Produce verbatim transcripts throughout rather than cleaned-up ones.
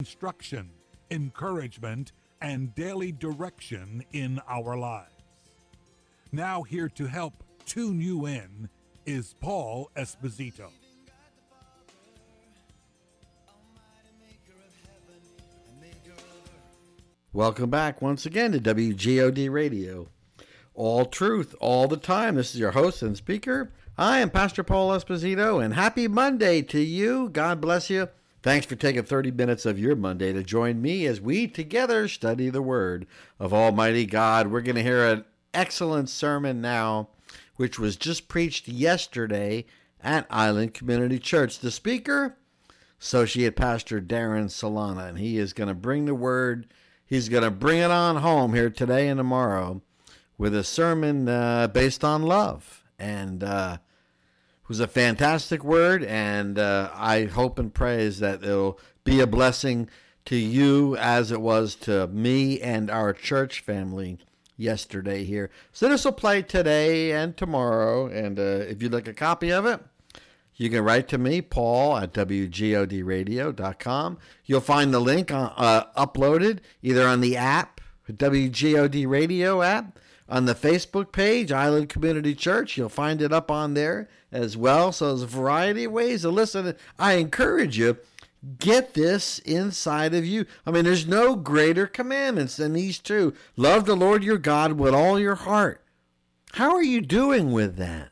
instruction, encouragement, and daily direction in our lives. Now, here to help tune you in is Paul Esposito. Welcome back once again to W G O D Radio. All truth, all the time. This is your host and speaker. I am Pastor Paul Esposito, and happy Monday to you. God bless you. Thanks for taking thirty minutes of your Monday to join me as we together study the Word of Almighty God. We're going to hear an excellent sermon now, which was just preached yesterday at Island Community Church. The speaker, Associate Pastor Darren Solana, and he is going to bring the Word. He's going to bring it on home here today and tomorrow with a sermon uh, based on love. And uh, it was a fantastic word, and uh, I hope and praise that it'll be a blessing to you as it was to me and our church family yesterday here. So this will play today and tomorrow, and uh, if you'd like a copy of it, you can write to me, Paul, at W G O D radio dot com. You'll find the link uh, uploaded either on the app, W G O D Radio app, on the Facebook page, Island Community Church. You'll find it up on there as well. So there's a variety of ways to listen. I encourage you, get this inside of you. I mean, there's no greater commandments than these two. Love the Lord your God with all your heart. How are you doing with that?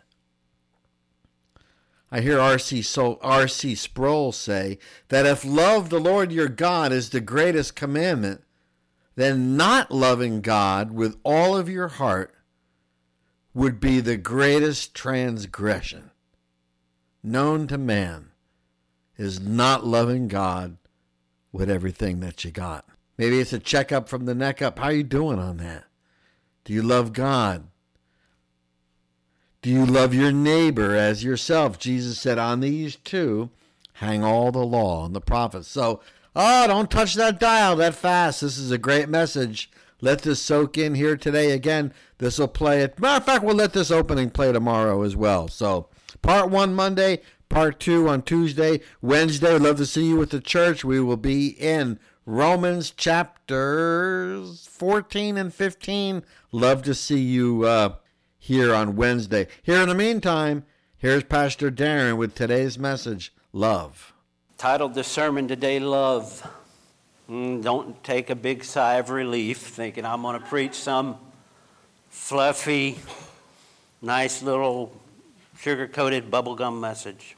I hear R C So, R C Sproul say that if love the Lord your God is the greatest commandment, then not loving God with all of your heart would be the greatest transgression known to man, is not loving God with everything that you got. Maybe it's a checkup from the neck up. How are you doing on that? Do you love God? Do you love your neighbor as yourself? Jesus said, on these two hang all the law and the prophets. So, oh, don't touch that dial that fast. This is a great message. Let this soak in here today. Again, this will play it. Matter of fact, we'll let this opening play tomorrow as well. So, part one Monday, part two on Tuesday. Wednesday, I'd love to see you with the church. We will be in Romans chapters fourteen and fifteen. Love to see you uh, here on Wednesday. Here in the meantime, here's Pastor Darren with today's message, Love. Titled the sermon today, Love. Mm, don't take a big sigh of relief thinking I'm going to preach some fluffy, nice little sugar-coated bubblegum message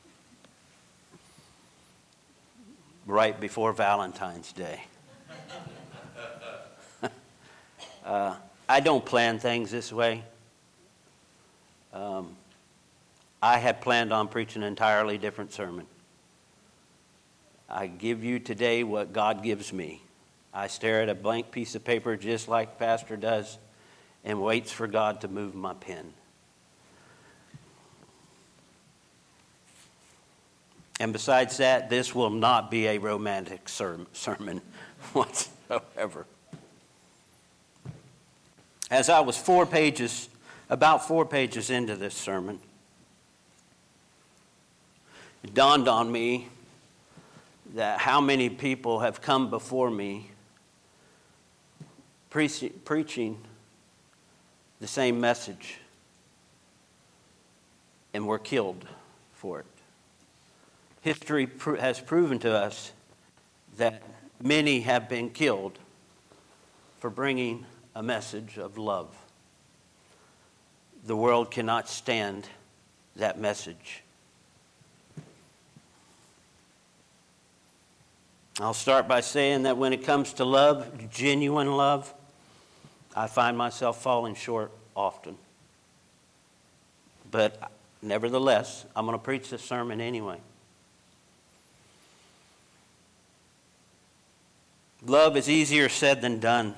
right before Valentine's Day. uh, I don't plan things this way. Um, I had planned on preaching an entirely different sermon. I give you today what God gives me. I stare at a blank piece of paper just like Pastor does and waits for God to move my pen. And besides that, this will not be a romantic ser- sermon whatsoever. As I was four pages, about four pages into this sermon, it dawned on me that how many people have come before me pre- preaching the same message and were killed for it. History pr- has proven to us that many have been killed for bringing a message of love. The world cannot stand that message. I'll start by saying that when it comes to love, genuine love, I find myself falling short often. But nevertheless, I'm going to preach this sermon anyway. Love is easier said than done.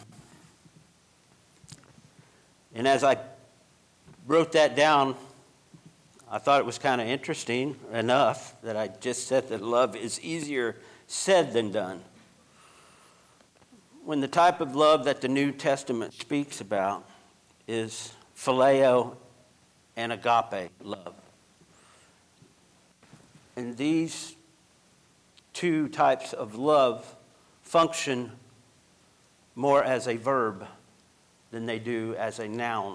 And as I wrote that down, I thought it was kind of interesting enough that I just said that love is easier said than done. When the type of love that the New Testament speaks about is phileo and agape love. And these two types of love function more as a verb than they do as a noun.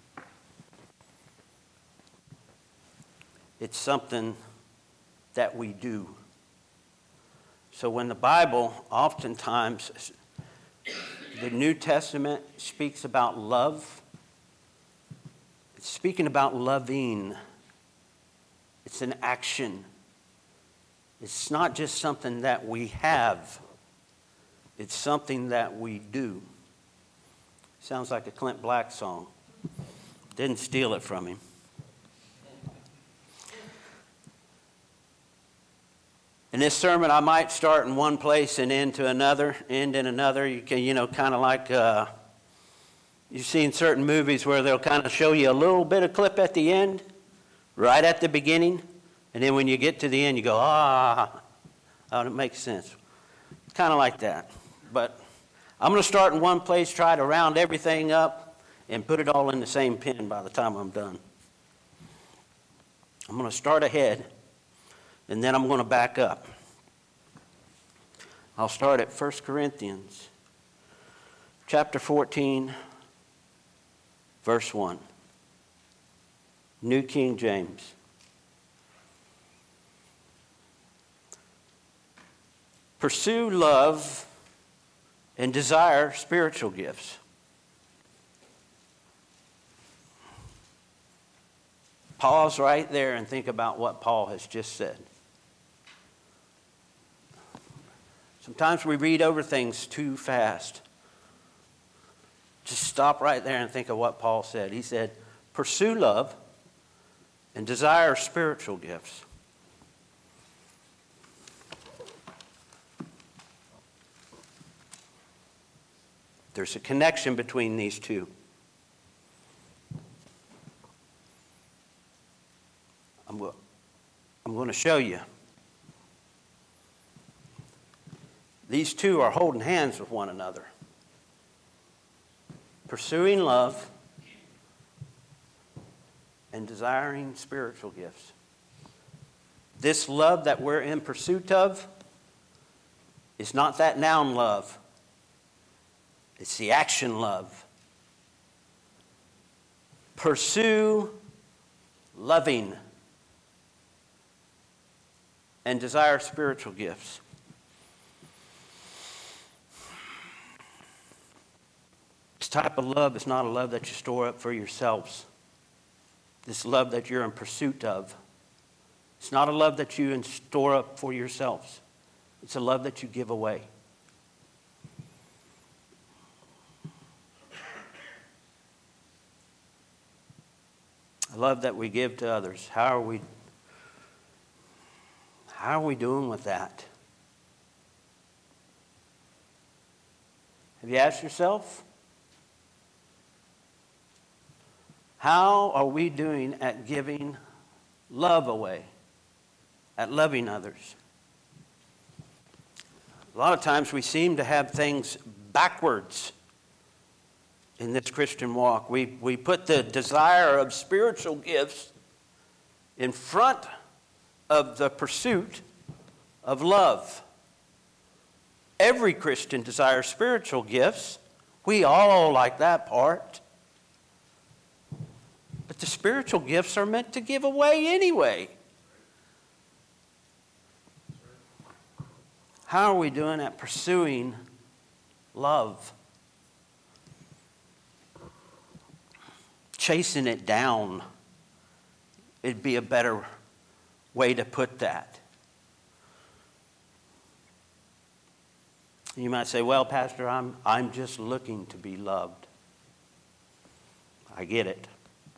It's something that we do. So when the Bible, oftentimes, the New Testament speaks about love, it's speaking about loving. It's an action. It's not just something that we have. It's something that we do. Sounds like a Clint Black song. Didn't steal it from him. In this sermon, I might start in one place and end to another, end in another. You can, you know, kind of like uh, you've seen certain movies where they'll kind of show you a little bit of clip at the end, right at the beginning, and then when you get to the end, you go, ah, oh, it makes sense. Kind of like that. But I'm going to start in one place, try to round everything up, and put it all in the same pen by the time I'm done. I'm going to start ahead, and then I'm going to back up. I'll start at First Corinthians chapter fourteen, verse one. New King James. Pursue love and desire spiritual gifts. Pause right there and think about what Paul has just said. Sometimes we read over things too fast. Just stop right there and think of what Paul said. He said, pursue love and desire spiritual gifts. There's a connection between these two. I'm, I'm going to show you. These two are holding hands with one another. Pursuing love and desiring spiritual gifts. This love that we're in pursuit of is not that noun love. It's the action love. Pursue loving and desire spiritual gifts. This type of love is not a love that you store up for yourselves. This love that you're in pursuit of. It's not a love that you store up for yourselves. It's a love that you give away. A love that we give to others. How are we, how are we doing with that? Have you asked yourself? How are we doing at giving love away, at loving others? A lot of times we seem to have things backwards in this Christian walk. We, we put the desire of spiritual gifts in front of the pursuit of love. Every Christian desires spiritual gifts. We all like that part. But the spiritual gifts are meant to give away anyway. How are we doing at pursuing love? Chasing it down. It'd be a better way to put that. You might say, well, Pastor, I'm, I'm just looking to be loved. I get it.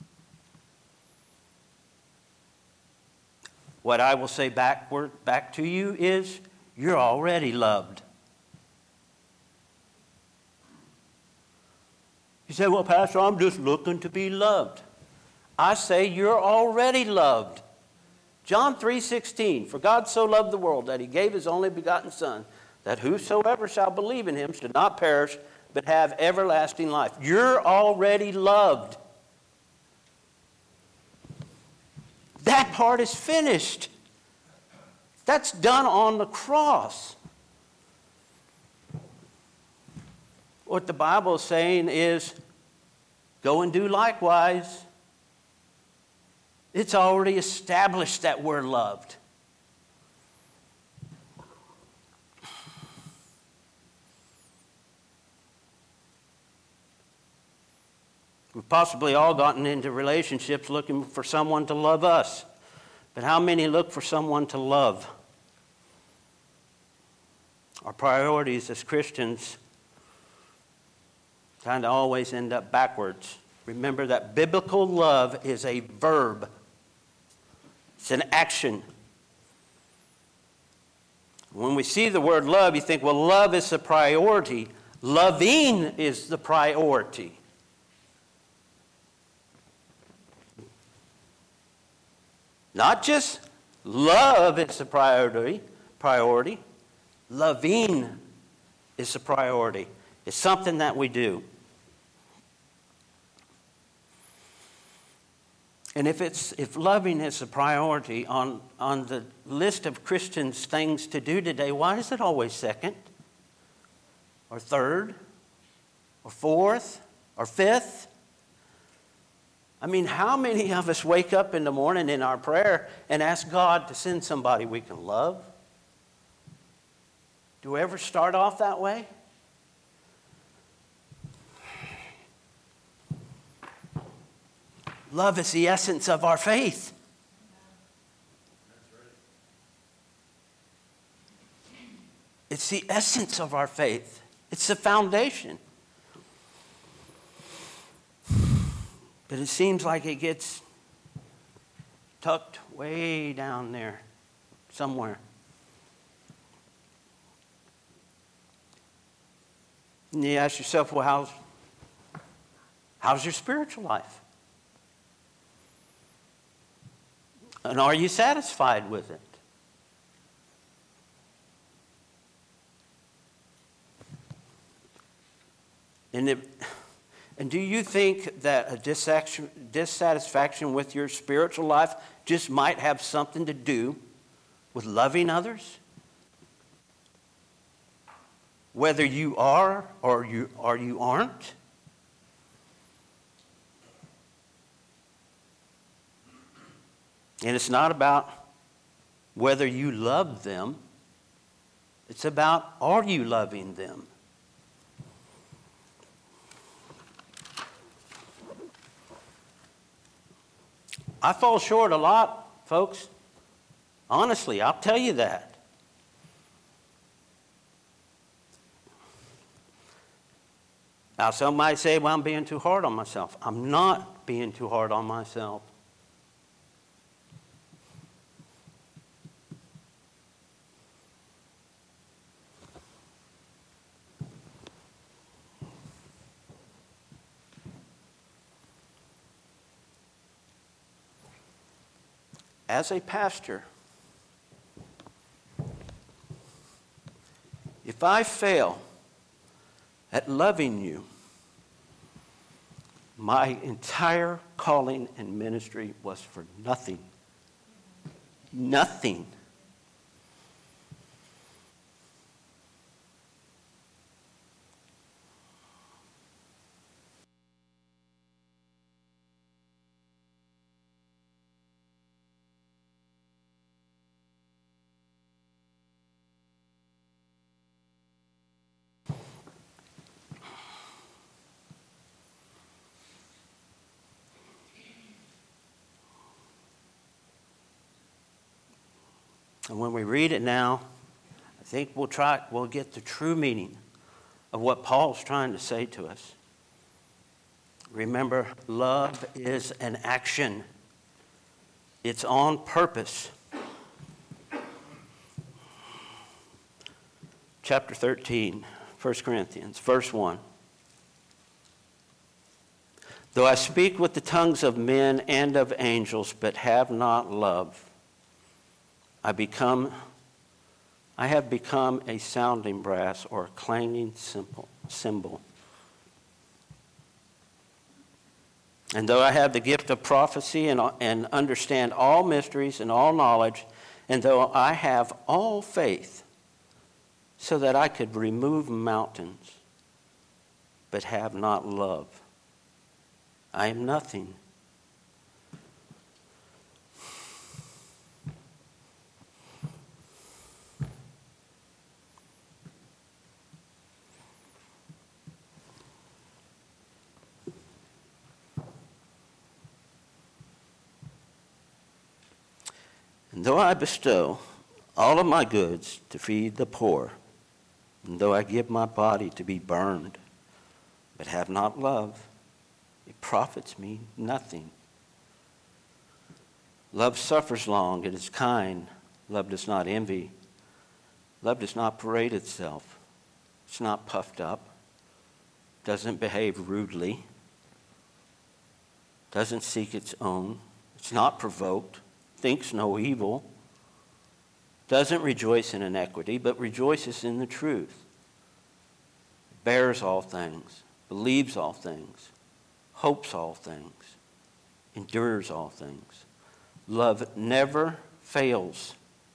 What I will say backward, back to you is, you're already loved. You say, well, Pastor, I'm just looking to be loved. I say you're already loved. John three sixteen, for God so loved the world that he gave his only begotten Son, that whosoever shall believe in him should not perish, but have everlasting life. You're already loved. That part is finished. That's done on the cross. What the Bible is saying is, go and do likewise. It's already established that we're loved. We've possibly all gotten into relationships looking for someone to love us. But how many look for someone to love? Our priorities as Christians kind of always end up backwards. Remember that biblical love is a verb. It's an action. When we see the word love, you think, well, love is the priority. Loving is the priority. Not just love is the priority, priority. Loving is the priority. It's something that we do. And if it's if loving is the priority on, on the list of Christians' things to do today, why is it always second? Or third? Or fourth? Or fifth? I mean, how many of us wake up in the morning in our prayer and ask God to send somebody we can love? Do we ever start off that way? Love is the essence of our faith. It's the essence of our faith. It's the foundation. But it seems like it gets tucked way down there somewhere. And you ask yourself, well, how's, how's your spiritual life? And are you satisfied with it? And if... And do you think that a dissatisfaction with your spiritual life just might have something to do with loving others? Whether you are or you, or you aren't? And it's not about whether you love them. It's about, are you loving them? I fall short a lot, folks. Honestly, I'll tell you that. Now, some might say, well, I'm being too hard on myself. I'm not being too hard on myself. As a pastor, if I fail at loving you, my entire calling and ministry was for nothing. Nothing. And when we read it now, I think we'll try, we'll get the true meaning of what Paul's trying to say to us. Remember, love is an action. It's on purpose. Chapter thirteen, First Corinthians, verse one. Though I speak with the tongues of men and of angels, but have not love, I become, I have become a sounding brass or a clanging cymbal. And though I have the gift of prophecy and, and understand all mysteries and all knowledge, and though I have all faith so that I could remove mountains, but have not love, I am nothing. And though I bestow all of my goods to feed the poor, and though I give my body to be burned, but have not love, it profits me nothing. Love suffers long, it is kind. Love does not envy. Love does not parade itself. It's not puffed up, doesn't behave rudely, doesn't seek its own. It's not provoked, thinks no evil, doesn't rejoice in iniquity, but rejoices in the truth, bears all things, believes all things, hopes all things, endures all things. Love never fails.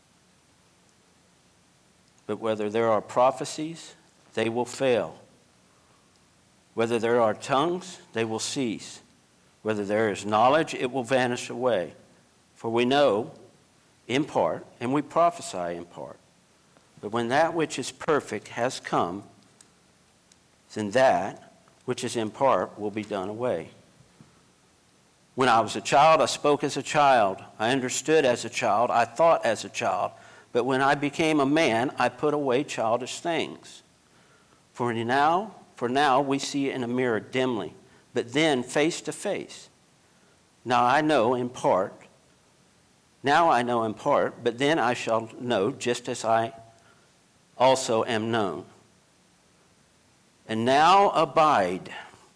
But whether there are prophecies, they will fail. Whether there are tongues, they will cease. Whether there is knowledge, it will vanish away. For we know in part, and we prophesy in part. But when that which is perfect has come, then that which is in part will be done away. When I was a child, I spoke as a child. I understood as a child. I thought as a child. But when I became a man, I put away childish things. For now, for now we see in a mirror dimly, but then face to face. Now I know in part. Now I know in part, but then I shall know just as I also am known. And now abide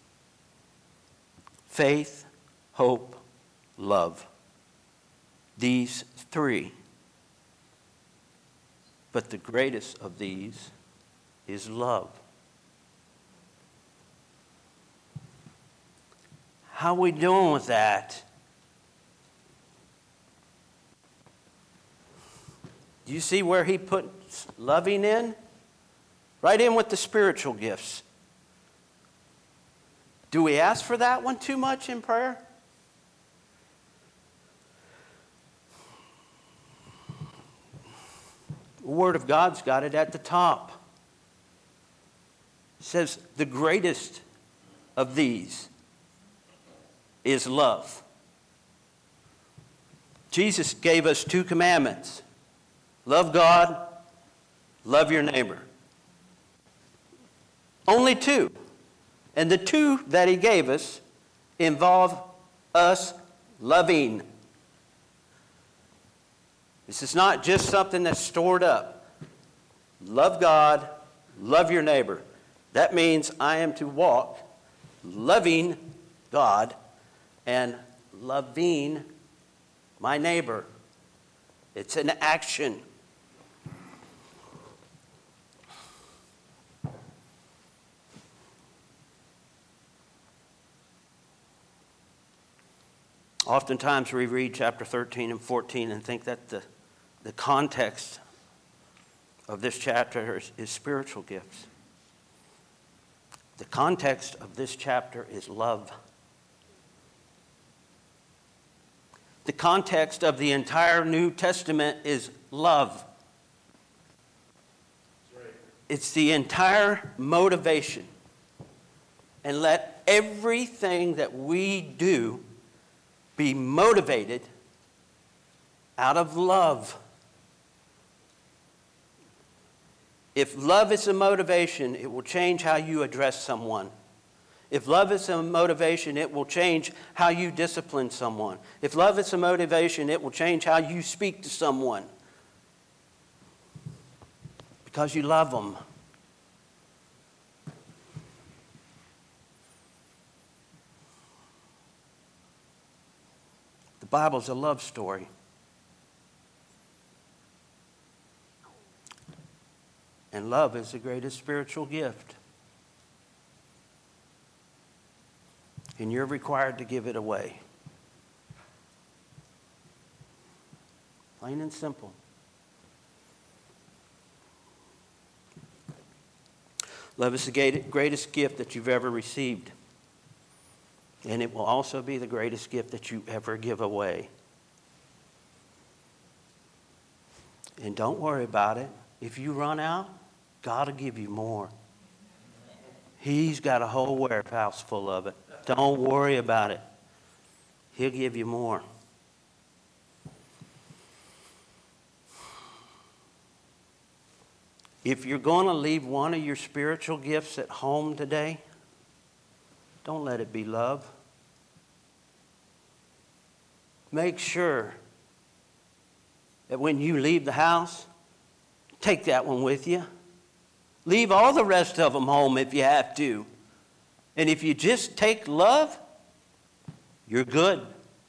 faith, hope, love. These three. But the greatest of these is love. How are we doing with that? Do you see where he put loving in? Right in with the spiritual gifts. Do we ask for that one too much in prayer? The Word of God's got it at the top. It says the greatest of these is love. Jesus gave us two commandments. Love God, love your neighbor. Only two. And the two that he gave us involve us loving. This is not just something that's stored up. Love God, love your neighbor. That means I am to walk loving God and loving my neighbor. It's an action. Oftentimes we read chapter thirteen and fourteen and think that the, the context of this chapter is, is spiritual gifts. The context of this chapter is love. The context of the entire New Testament is love. It's the entire motivation. And let everything that we do be motivated out of love. If love is a motivation, it will change how you address someone. If love is a motivation, it will change how you discipline someone. If love is a motivation, it will change how you speak to someone. Because you love them. The Bible's a love story. And love is the greatest spiritual gift. And you're required to give it away. Plain and simple. Love is the greatest gift that you've ever received. And it will also be the greatest gift that you ever give away. And don't worry about it. If you run out, God will give you more. He's got a whole warehouse full of it. Don't worry about it. He'll give you more. If you're going to leave one of your spiritual gifts at home today, don't let it be love. Make sure that when you leave the house, take that one with you. Leave all the rest of them home if you have to. And if you just take love, you're good.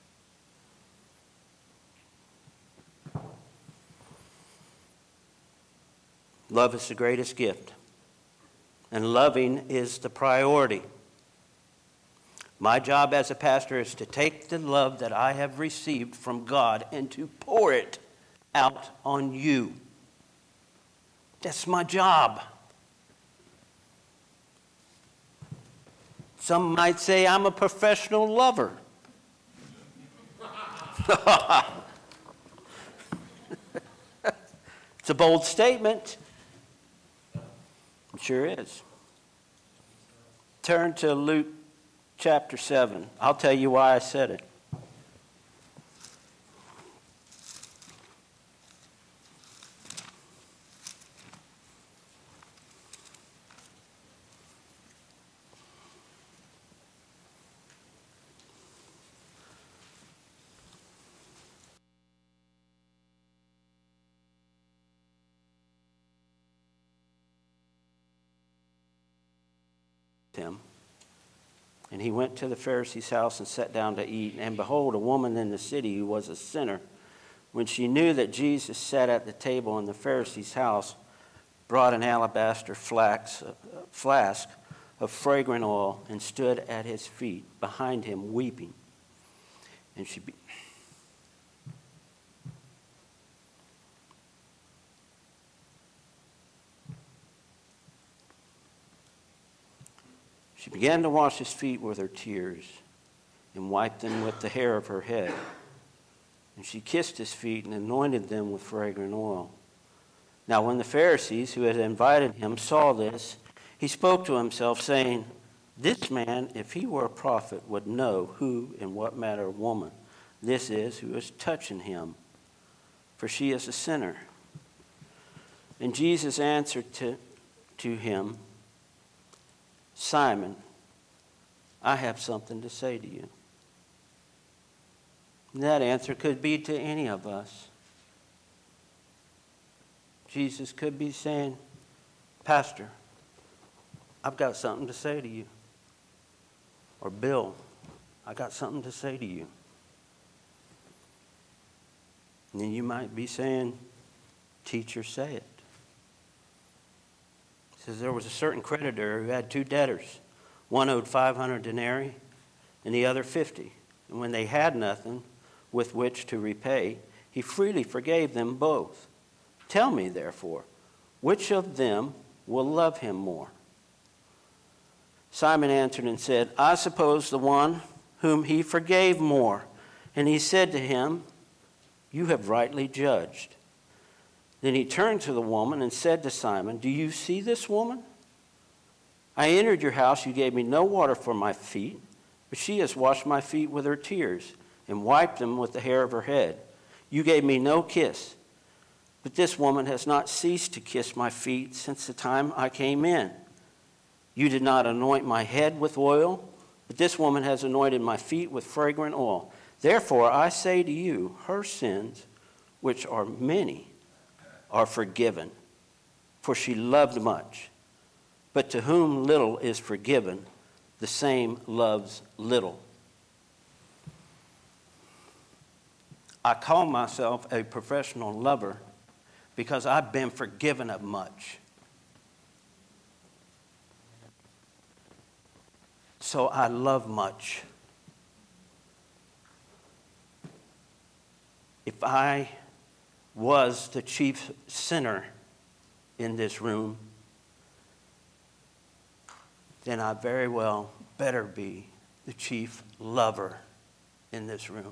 Love is the greatest gift. And loving is the priority. My job as a pastor is to take the love that I have received from God and to pour it out on you. That's my job. Some might say I'm a professional lover. It's a bold statement. It sure is. Turn to Luke chapter seven. I'll tell you why I said it. Him. And he went to the Pharisee's house and sat down to eat. And behold, a woman in the city who was a sinner, when she knew that Jesus sat at the table in the Pharisee's house, brought an alabaster flax, uh, flask of fragrant oil and stood at his feet behind him weeping. And she be- She began to wash his feet with her tears and wiped them with the hair of her head. And she kissed his feet and anointed them with fragrant oil. Now when the Pharisees who had invited him saw this, he spoke to himself, saying, "This man, if he were a prophet, would know who and what manner of woman this is who is touching him, for she is a sinner." And Jesus answered to, to him, "Simon, I have something to say to you." And that answer could be to any of us. Jesus could be saying, "Pastor, I've got something to say to you." Or, "Bill, I got something to say to you." And then you might be saying, "Teacher, say it." It says there was a certain creditor who had two debtors. One owed five hundred denarii and the other fifty. And when they had nothing with which to repay, he freely forgave them both. "Tell me, therefore, which of them will love him more?" Simon answered and said, "I suppose the one whom he forgave more." And he said to him, "You have rightly judged." Then he turned to the woman and said to Simon, "Do you see this woman? I entered your house, you gave me no water for my feet, but she has washed my feet with her tears and wiped them with the hair of her head. You gave me no kiss, but this woman has not ceased to kiss my feet since the time I came in. You did not anoint my head with oil, but this woman has anointed my feet with fragrant oil. Therefore I say to you, her sins, which are many, are forgiven, for she loved much. But to whom little is forgiven, the same loves little." I call myself a professional lover because I've been forgiven of much. So I love much. If I was the chief sinner in this room, then I very well better be the chief lover in this room.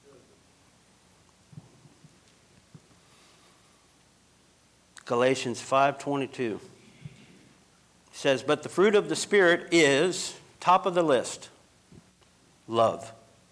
Galatians five twenty-two says, but the fruit of the Spirit is, top of the list, love.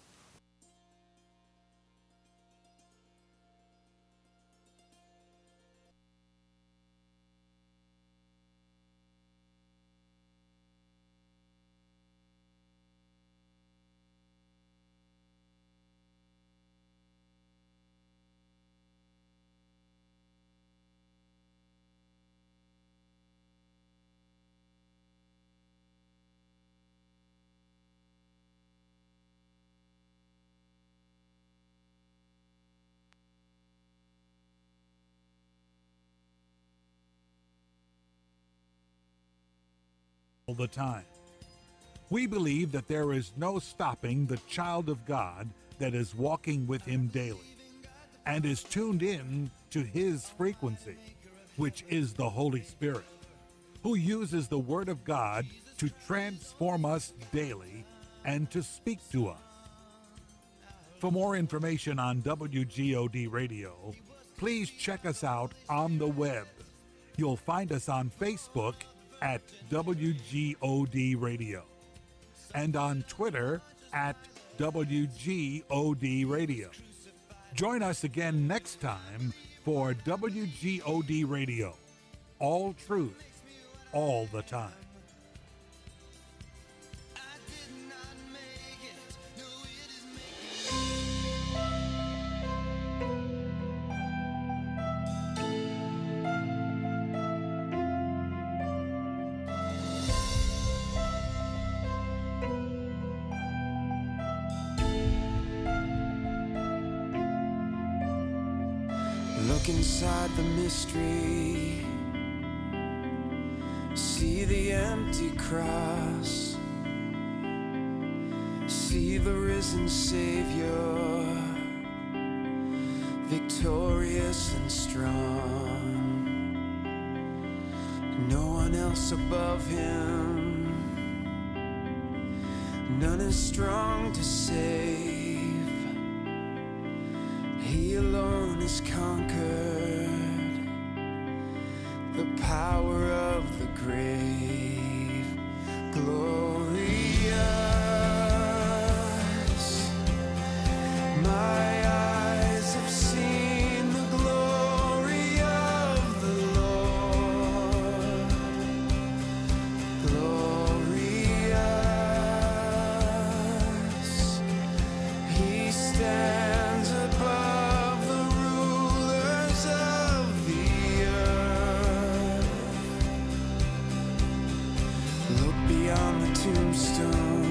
All the time. We believe that there is no stopping the child of God that is walking with him daily and is tuned in to his frequency, which is the Holy Spirit, who uses the Word of God to transform us daily and to speak to us. For more information on W G O D Radio, please check us out on the web. You'll find us on Facebook at W G O D Radio and on Twitter at W G O D Radio. Join us again next time for W G O D Radio. All truth, all the time. Look inside the mystery, see the empty cross, see the risen Savior, victorious and strong. No one else above him, none as strong to save. He alone has conquered the power of the grave. Glorious, my eyes have seen the glory of the Lord. Glorious, he stands above the rulers of the earth. Look beyond the tombstone,